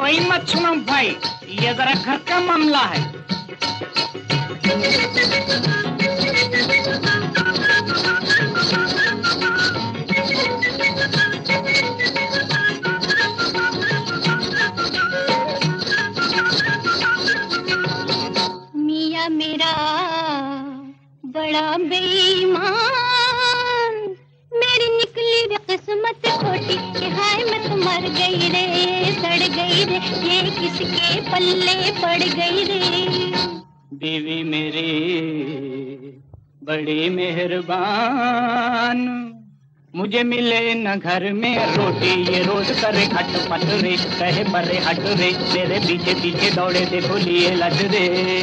लापरवाही मत सुनो भाई, ये जरा घर का मामला है। मियाँ मेरा बड़ा बेईमान, मेरी निकली रे किस्मत खोटी कि हाय मैं तो मर गई रे, सड़ गई रे, ये किसके पल्ले पड़ गई रे। बीवी मेरी बड़ी मेहरबान, मुझे मिले न घर में रोटी, ये रोज करे खटपट रे, कहे परे हट रे, मेरे पीछे पीछे दौड़े देखो लिए लट रे।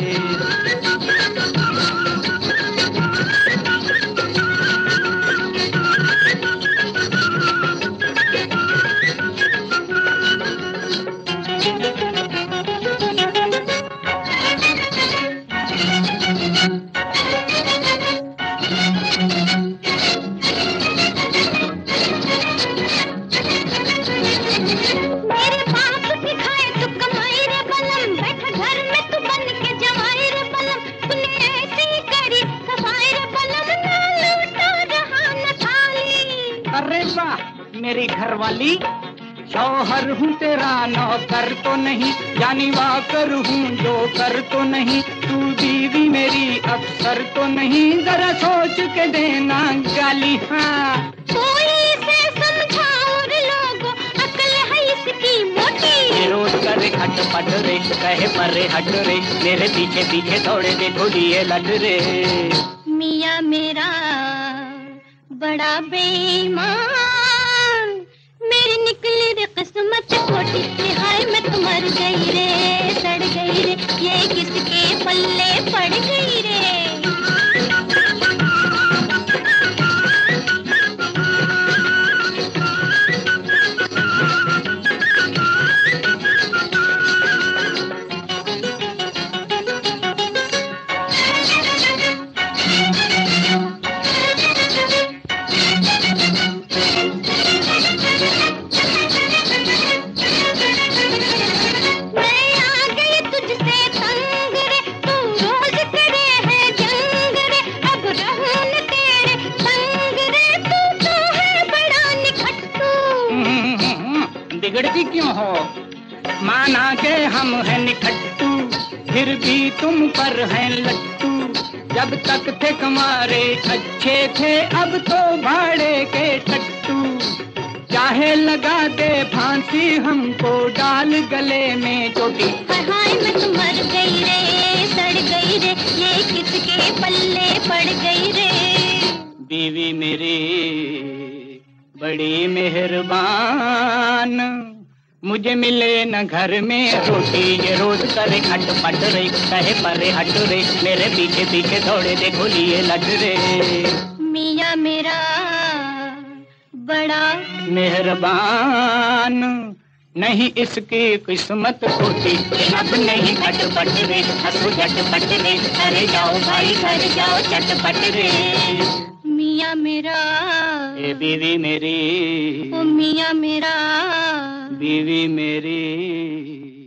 अरे वाह मेरी घरवाली, शौहर हूँ तेरा नौकर तो नहीं, यानी वाकर हूँ जो कर तो नहीं, तू बीवी मेरी अफसर तो नहीं, जरा सोच के देना गाली। हाँ कोई से समझाओ रे लोगों, अकल है इसकी मोटी। ये रोज करे खटपट रे, कहे परे हट रे, मेरे पीछे पीछे दौड़े देखो लिए लट रे। मियाँ मेरा बड़ा बेईमान, मेरी निकली रे किस्मत खोटी कि हाय मैं तो मर गई रे, सड़ गई रे, ये किसके पल्ले पड़ गई रे। बिगड़ती क्यों हो, माना के हम हैं निखट्टू, फिर भी तुम पर हैं लट्टू। जब तक थे कमारे अच्छे थे, अब तो भाड़े के टट्टू। चाहे लगा दे फांसी हमको, डाल गले में चोटी। हाय मैं तो मर गई रे, सड़ गई रे, ये किसके पल्ले पड़ गई रे। बीवी मेरी बड़ी मेहरबान, मुझे मिले न घर में रोटी, ये रोज करे खटपट रे, कहे परे हट रे, मेरे पीछे पीछे दौड़े देखो लिए लट रे। मियाँ मेरा बड़ा मेहरबान, नहीं इसकी किस्मत खोटी, अब नहीं खटपट रे, हंसो झटपट रे, अरे जाओ भाई घर जाओ चटपट रे। मियाँ मेरा ये बीवी मेरी, ओ मियाँ मेरा बीवी मेरी।